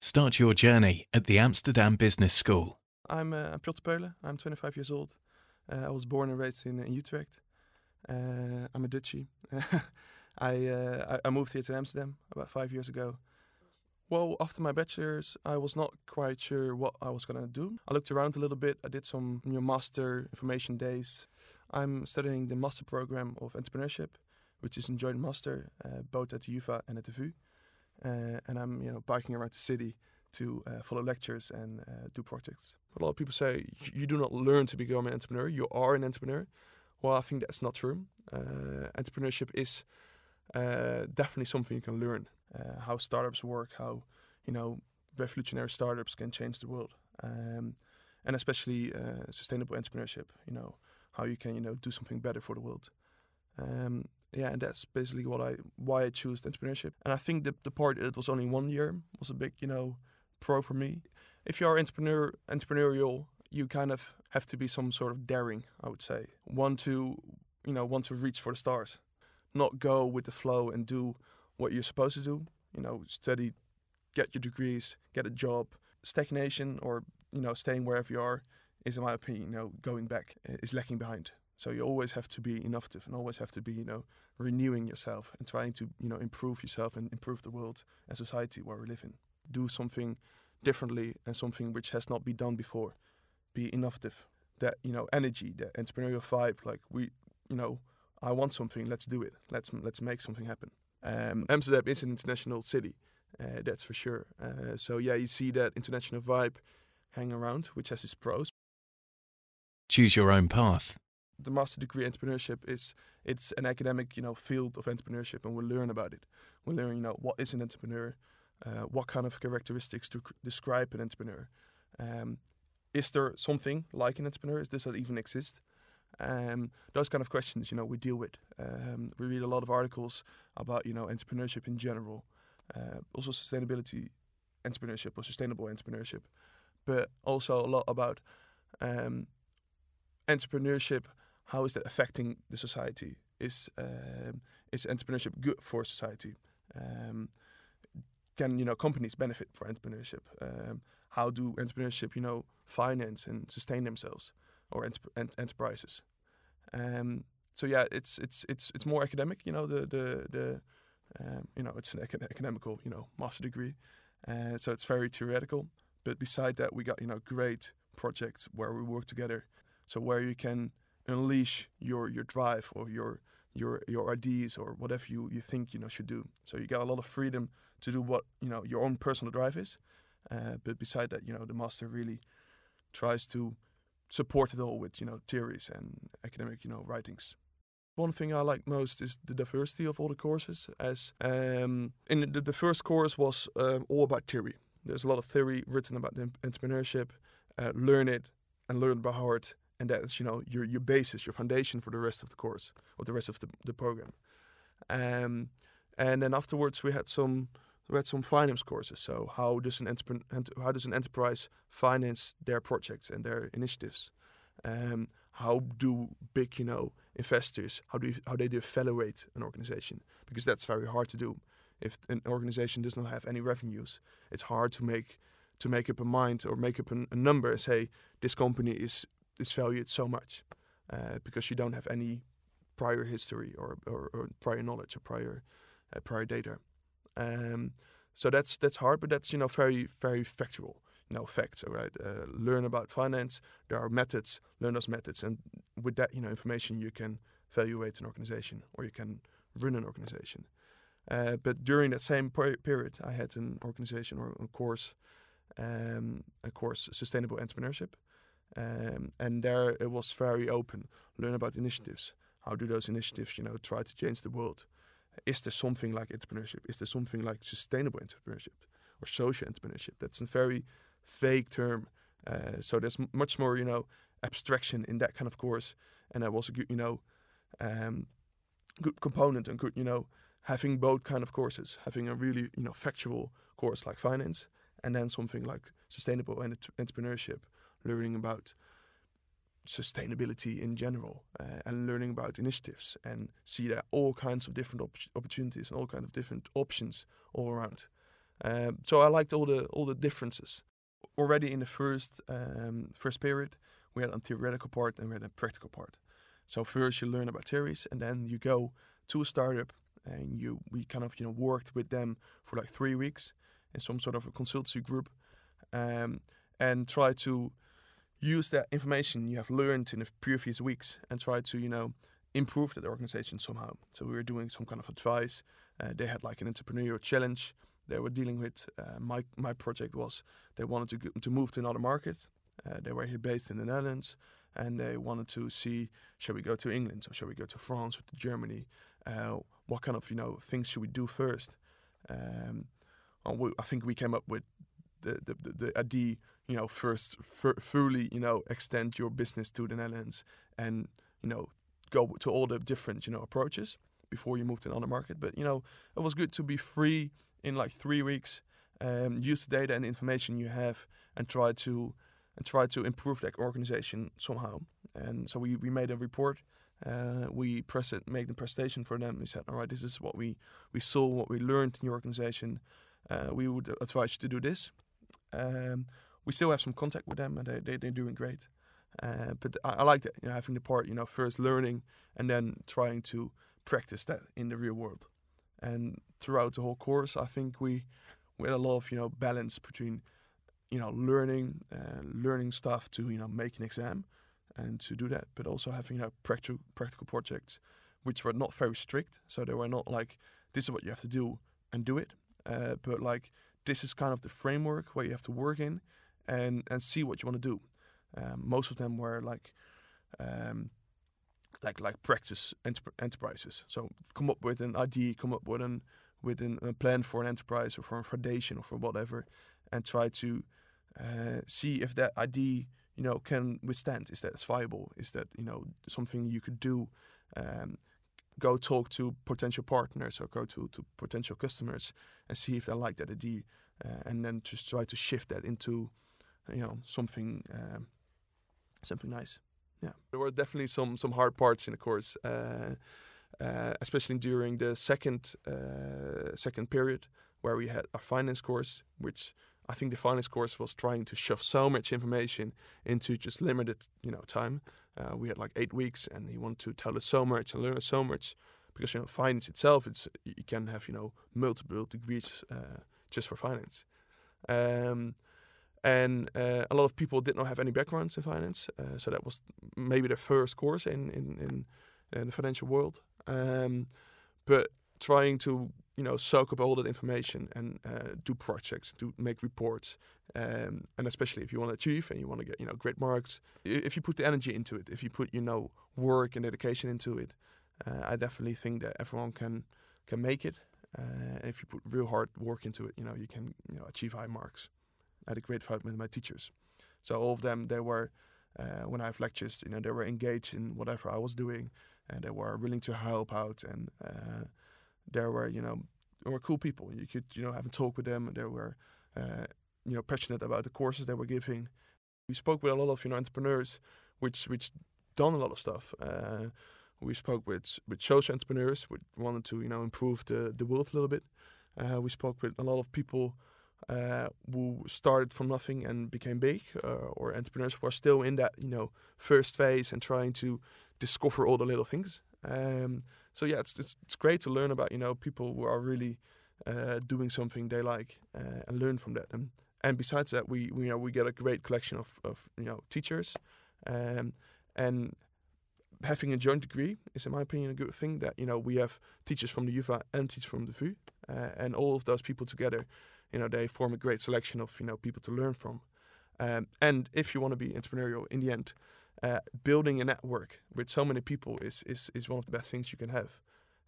Start your journey at the Amsterdam Business School. I'm Piotr Peulen. I'm 25 years old. I was born and raised in Utrecht. I'm a Dutchie. I moved here to Amsterdam about 5 years ago. Well, after my bachelor's, I was not quite sure what I was going to do. I looked around a little bit. I did some master information days. I'm studying the master program of entrepreneurship, which is a joint master, both at the UvA and at the VU. And I'm biking around the city to follow lectures and do projects. A lot of people say you do not learn to become an entrepreneur, you are an entrepreneur. Well, I think that's not true. Entrepreneurship is definitely something you can learn. How startups work, how revolutionary startups can change the world, and especially sustainable entrepreneurship. How you can do something better for the world. And that's basically why I chose entrepreneurship. And I think the part that it was only 1 year was a big pro for me. If you are entrepreneurial, you kind of have to be some sort of daring, I would say. Want to reach for the stars, not go with the flow and do what you're supposed to do. Study, get your degrees, get a job. Stagnation or staying wherever you are is, in my opinion, going back, is lacking behind. So you always have to be innovative and always have to be renewing yourself and trying to improve yourself and improve the world and society where we live in. Do something differently and something which has not been done before. Be innovative. That energy, the entrepreneurial vibe. Like I want something. Let's do it. Let's make something happen. Amsterdam is an international city, that's for sure. So you see that international vibe hang around, which has its pros. Choose your own path. The master degree entrepreneurship it's an academic field of entrepreneurship, and we'll learn about it. We'll learn what is an entrepreneur, what kind of characteristics to describe an entrepreneur. Is there something like an entrepreneur? Does that even exist? Those kind of questions we deal with. We read a lot of articles about entrepreneurship in general, also sustainability entrepreneurship or sustainable entrepreneurship, but also a lot about entrepreneurship. How is that affecting the society? Is entrepreneurship good for society? Can companies benefit from entrepreneurship? How do entrepreneurship finance and sustain themselves, or enterprises? It's more academic. It's an academical master degree, so it's very theoretical. But beside that, we got great projects where we work together. So where you can unleash your drive or your ideas or whatever you think should do. So you got a lot of freedom to do what your own personal drive is. But beside that, the master really tries to support it all with theories and academic writings. One thing I like most is the diversity of all the courses. As in the first course was all about theory. There's a lot of theory written about the entrepreneurship. Learn it and learn by heart, and that's your basis, your foundation for the rest of the course or the rest of the program. And then afterwards we had some finance courses. So how does an enterprise finance their projects and their initiatives? How do big investors how they evaluate an organization? Because that's very hard to do. If an organization does not have any revenues, it's hard to make up a mind or make up a number and say this company is valued so much, because you don't have any prior history or prior knowledge or prior data. So that's hard, but that's very very factual. Facts. All right. Learn about finance. There are methods. Learn those methods, and with that information, you can evaluate an organization or you can run an organization. But during that same period, I had an organization or a course sustainable entrepreneurship, and there it was very open. Learn about initiatives. How do those initiatives try to change the world? Is there something like entrepreneurship? Is there something like sustainable entrepreneurship or social entrepreneurship? That's a very vague term. So there's much more, abstraction in that kind of course, and that was a good, good component and good, having both kind of courses, having a really, factual course like finance, and then something like sustainable entrepreneurship, learning about sustainability in general, and learning about initiatives, and see that all kinds of different opportunities and all kinds of different options all around. So I liked all the differences. Already in the first period, we had a theoretical part and we had a practical part. So first you learn about theories, and then you go to a startup, and we kind of worked with them for like 3 weeks in some sort of a consultancy group, and try to use that information you have learned in the previous weeks and try to improve that organization somehow. So we were doing some kind of advice. They had like an entrepreneurial challenge they were dealing with. My project was they wanted to move to another market. They were here based in the Netherlands, and they wanted to see, shall we go to England or shall we go to France or to Germany? What kind of things should we do first? I think we came up with the idea, first fully extend your business to the Netherlands and go to all the different approaches before you move to another market. But it was good to be free in like 3 weeks, use the data and the information you have, and try to improve that organization somehow. And so we made a report. We made the presentation for them. We said, all right, this is what we saw, what we learned in your organization. We would advise you to do this. We still have some contact with them, and they're doing great. But I like that, having the part, first learning and then trying to practice that in the real world. And throughout the whole course, I think we had a lot of balance between learning stuff to make an exam and to do that, but also having practical projects which were not very strict. So they were not like, this is what you have to do and do it, but like, this is kind of the framework where you have to work in and see what you want to do. Most of them were like practice enterprises. So come up with an idea, come up with a plan for an enterprise or for a foundation or for whatever, and try to see if that idea can withstand. Is that viable? Is that something you could do? Go talk to potential partners or go to potential customers and see if they like that idea, and then just try to shift that into something nice. Yeah, there were definitely some hard parts in the course, especially during the second period where we had our finance course, which I think the finance course was trying to shove so much information into just limited time. We had like 8 weeks, and he wanted to tell us so much and learn us so much, because finance itself, you can have multiple degrees just for finance. And a lot of people did not have any backgrounds in finance, so that was maybe their first course in the financial world. But trying to soak up all that information and do projects, to make reports, and especially if you want to achieve and you want to get great marks, if you put the energy into it, if you put work and dedication into it, I definitely think that everyone can make it. And if you put real hard work into it, you can achieve high marks. I had a great fight with my teachers. So all of them, they were, when I have lectures, they were engaged in whatever I was doing, and they were willing to help out, and they were cool people. You could, have a talk with them, and they were, passionate about the courses they were giving. We spoke with a lot of, entrepreneurs, which done a lot of stuff. We spoke with social entrepreneurs, which wanted to, improve the world a little bit. We spoke with a lot of people who started from nothing and became big, or entrepreneurs who are still in that first phase and trying to discover all the little things. So yeah, it's great to learn about people who are really doing something they like, and learn from that. And besides that, we get a great collection of teachers, and having a joint degree is, in my opinion, a good thing. That we have teachers from the UvA and teachers from the VU, and all of those people together, they form a great selection of people to learn from. And if you want to be entrepreneurial, in the end, building a network with so many people is one of the best things you can have.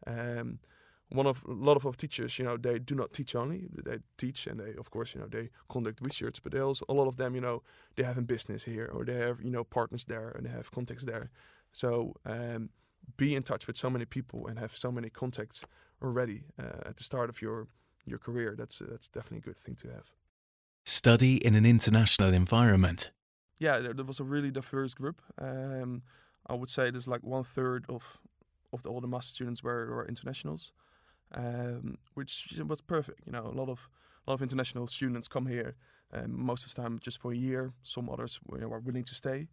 A lot of our teachers, they do not teach only. They teach, and they, of course, they conduct research. But they also, a lot of them, they have a business here, or they have partners there, and they have contacts there. So be in touch with so many people and have so many contacts already at the start of your career. That's definitely a good thing to have. Study in an international environment. Yeah, there was a really diverse group. I would say there's like 1/3 of all the master students were internationals, which was perfect. A lot a lot of international students come here, most of the time just for a year. Some others are willing to stay.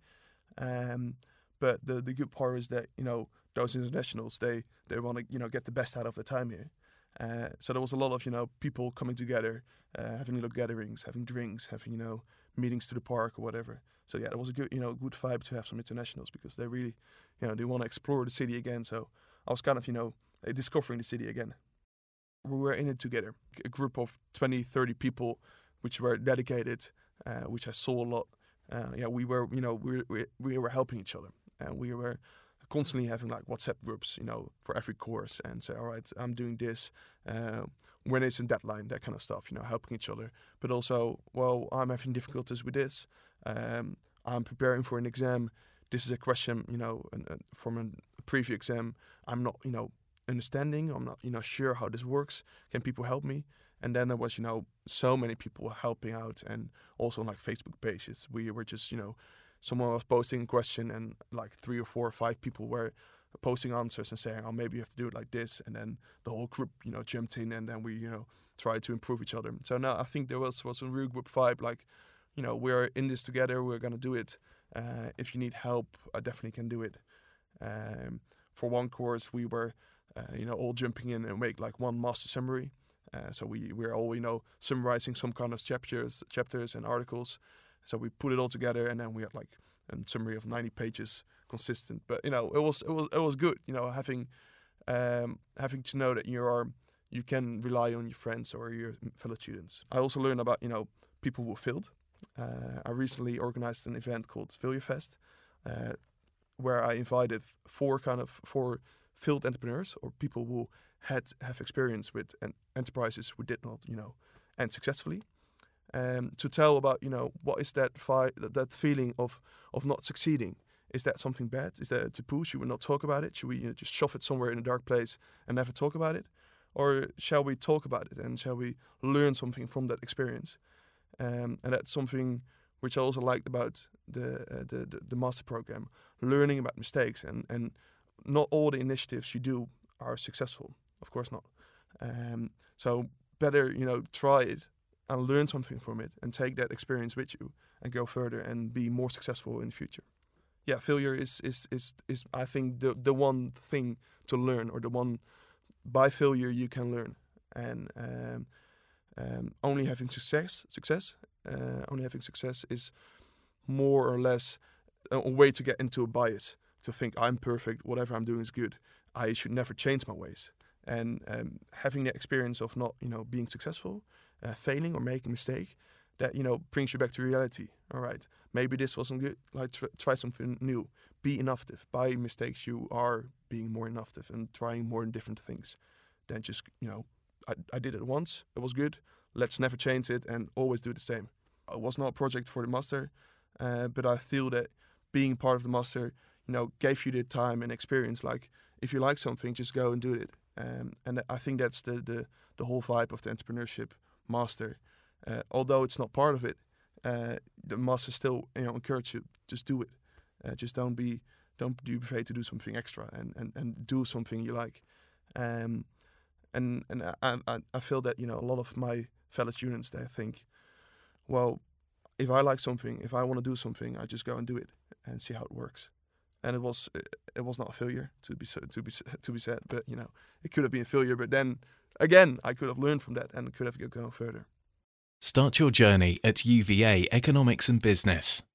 But the good part is that, those internationals, they want to, get the best out of their time here. So there was a lot of, people coming together, having little gatherings, having drinks, having, meetings to the park or whatever. So yeah, it was a good, good vibe to have some internationals, because they really, they want to explore the city again. So I was kind of, discovering the city again. We were in it together, a group of 20, 30 people, which were dedicated, which I saw a lot. We were, we were helping each other, and we were constantly having like WhatsApp groups, for every course, and say, all right, I'm doing this, when is a deadline, that kind of stuff, helping each other. But also, well, I'm having difficulties with this. I'm preparing for an exam. This is a question, from a previous exam. I'm not, understanding. I'm not, sure how this works. Can people help me? And then there was, so many people helping out, and also on like Facebook pages. We were just, someone was posting a question, and like 3 or 4 or 5 people were posting answers and saying, oh, maybe you have to do it like this. And then the whole group, jumped in, and then we, tried to improve each other. So now I think there was a real group vibe, like, we're in this together, we're going to do it. If you need help, I definitely can do it. For one course, we were, all jumping in and make like one master summary. So we're all, summarizing some kind of chapters and articles. So we put it all together, and then we had like a summary of 90 pages, consistent. But it was good. Having to know that you can rely on your friends or your fellow students. I also learned about people who failed. I recently organized an event called Failure Fest, where I invited 4 failed entrepreneurs, or people who have experience with enterprises who did not end successfully. To tell about what is that feeling of not succeeding. Is that something bad? Is that a taboo? Should we not talk about it? Should we just shove it somewhere in a dark place and never talk about it? Or shall we talk about it, and shall we learn something from that experience? And that's something which I also liked about the master program, learning about mistakes, and not all the initiatives you do are successful. Of course not. So better try it and learn something from it, and take that experience with you and go further and be more successful in the future. Yeah, failure is I think the one thing to learn, or the one by failure you can learn. And only having success is more or less a way to get into a bias, to think I'm perfect, whatever I'm doing is good, I should never change my ways. And having the experience of not being successful, failing or making a mistake, that brings you back to reality. All right, maybe this wasn't good, like try something new, be innovative. By mistakes you are being more innovative and trying more different things than just I did it once, it was good, let's never change it and always do the same. It was not a project for the master, but I feel that being part of the master gave you the time and experience. Like, if you like something, just go and do it. And I think that's the whole vibe of the entrepreneurship master. Although it's not part of it, the master still encourage you, just do it. Just don't be afraid to do something extra, and do something you like. And I feel that a lot of my fellow students, they think, well, if I like something, if I want to do something, I just go and do it and see how it works. And it was not a failure to be said, but it could have been a failure. But then again, I could have learned from that and could have gone further. Start your journey at UVA Economics and Business.